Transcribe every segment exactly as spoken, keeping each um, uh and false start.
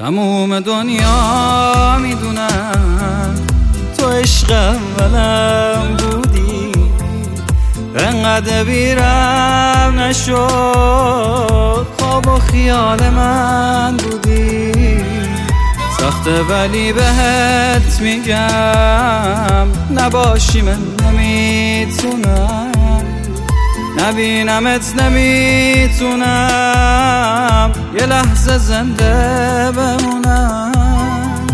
تموم دنیا میدونم تو عشق اولم بودی، انقدر بیرم نشد خواب و خیال من بودی. سخته ولی بهت میگم نباشی من نمیتونم، نبینمت نمیتونم یه لحظه زنده بمونم.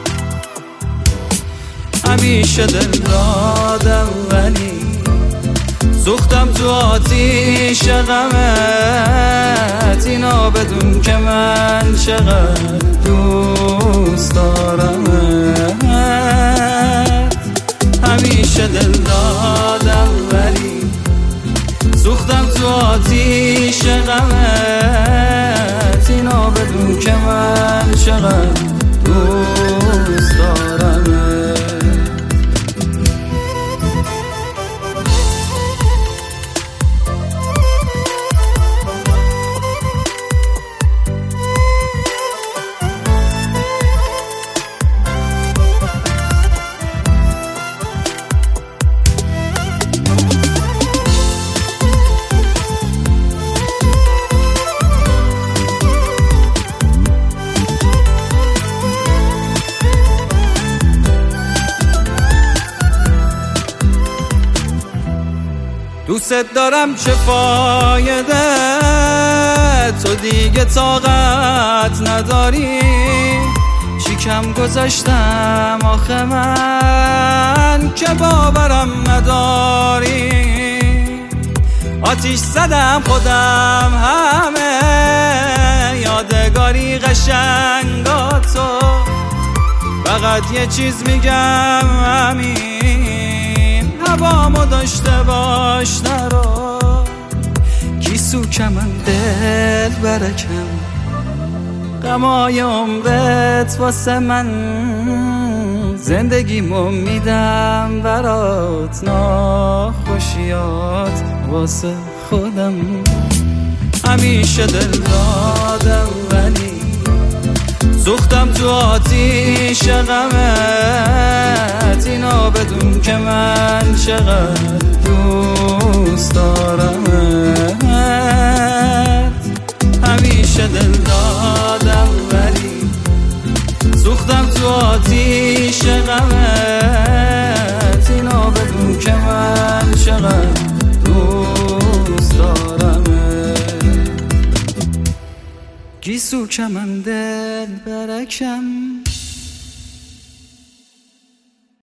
همیشه دل دادم ولی سوختم تو آتیش غمت، اینا بدون که من چقدر دوست دارمت. همیشه دل دادم ولی سوختم تو آتیش غمت، اینا بدون که من چقدر دوست دارمت. دوست دارم چه فایده، تو دیگه طاقت نداری. چی کم گذاشتم آخه من که باورم نداری. آتیش زدم خودم همه یادگاری قشنگا تو، فقط یه چیز میگم همین هوامو داشته باش نرو. گیسو که من دل برکم غمای عمرت واسه من، زندگیمو میدم برات ناخوشیات واسه خودم. همیشه دل دادم ولی سوختم تو آتیش غمت، اینا بدون که من چقدر دوست دارمت. همیشه دل دادم ولی سوختم تو آتیش غمت، اینا بدون که من چقدر دوست دارمت. گیسو که من دل برکم